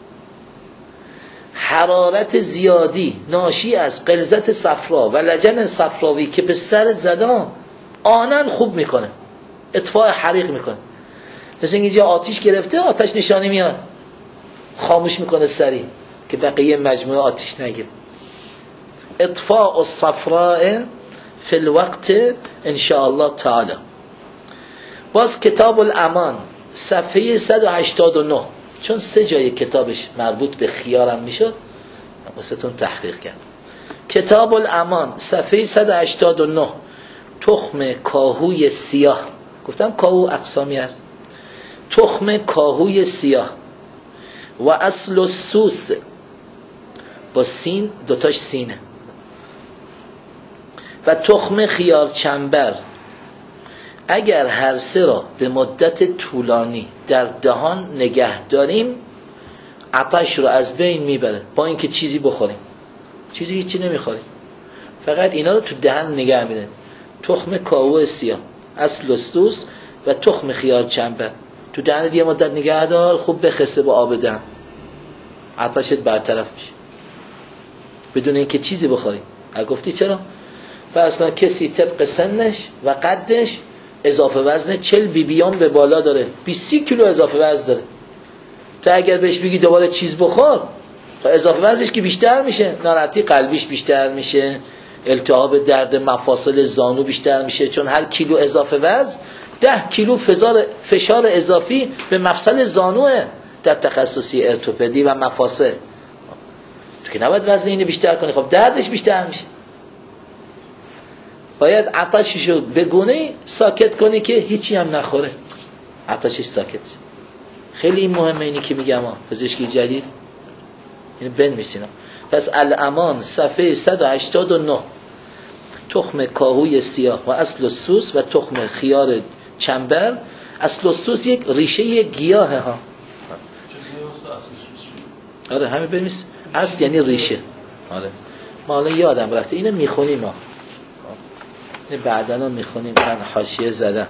حرارت زیادی ناشی از غلظت صفرا و لجن صفراوی که به سرت زدن آنن خوب میکنه، اطفاء حریق میکنه. مثل اینجا آتیش گرفته، آتش نشانی میاد، خاموش میکنه سری که بقیه مجموعه آتیش نگیره. اطفاء الصفراء فی الوقت ان شاء الله تعالی. باز کتاب الامان صفحه صد و هشتاد و نه، چون سه جای کتابش مربوط به خیارم میشد واسهتون تحقیق کرد. کتاب الامان صفحه صد و هشتاد و نه، تخم کاهوی سیاه، گفتم کاهو اقسامی است، تخم کاهوی سیاه و اصل السوس، با سین، دوتاش سینه، و تخم خیار چنبر، اگر هر سه را به مدت طولانی در دهان نگه داریم عطش رو از بین میبره، با اینکه چیزی بخوریم، چیزی هیچی نمیخوریم، فقط اینا رو تو دهن نگه میدن. تخم کاهو سیاه، اصل السوس و تخم خیار چنبر، تو دهنت یه مدت نگه دار، خوب بخسته با آب دم، عطشت برطرف میشه بدون اینکه چیزی بخوری. اگه گفتی چرا؟ فرض کسی طبق سنش و قدش اضافه وزن چهل بی بیان به بالا داره، بیست کیلو اضافه وزن داره، تو اگر بهش بگی دوباره چیز بخور، تا اضافه وزنش که بیشتر میشه، ناراحتی قلبیش بیشتر میشه، التهاب درد مفاصل زانو بیشتر میشه، چون هر کیلو اضافه وزن ده کیلو فشار اضافی به مفصل زانوه در تخصصی ارتوپدی و مفاصل. تو که نباید وزن اینو بیشتر کنی، خب دردش بیشتر میشه. باید عطششو به گونه‌ای ساکت کنی که هیچی هم نخوره، عطشش ساکت. خیلی مهمه اینی که میگم ها، پزشکی جدید اینو بنویسین. پس الامان صفحه صد و هشتاد و نه، تخم کاهوی سیاه و اصل السوس و تخم خیار چنبر. اصل السوس یک ریشه گیاهه ها. آره همین بنویس، اصل یعنی ریشه. آره ما الان یادم رفته اینو میخونیم ما، این بعداً رو میخونیم، من حاشیه زدم.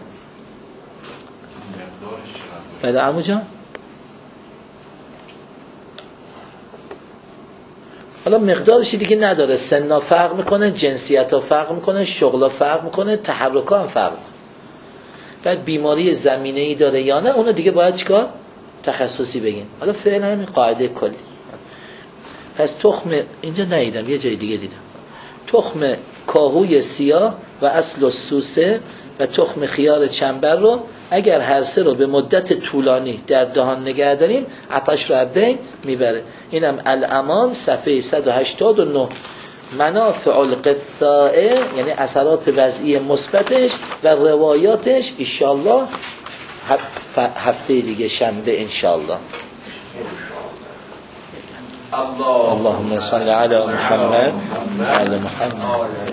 بله عمو جان. حالا مقدارش دیگه نداره، سن‌ها فرق میکنه، جنسیت‌ها فرق میکنه، شغل‌ها فرق میکنه، تحرک‌ها هم فرق میکنه. بعد بیماری زمینه‌ای داره یا نه، اونو دیگه باید چیکار؟ تخصصی بگیم. حالا فعلا همین قاعده کلی. پس تخم اینجا ندیدم، یه جای دیگه دیدم. تخم کاهوی سیاه و اصل السوسه و تخم خیار چنبر رو اگر هر سه رو به مدت طولانی در دهان نگه داریم، عطش رو از بین میبره. اینم الامان صفحه صد و هشتاد و نه. منافع القثائه یعنی اثرات وضعی مثبتش و روایاتش انشالله هفته دیگه شنبه انشالله. اللهم صل علی محمد و علی محمد.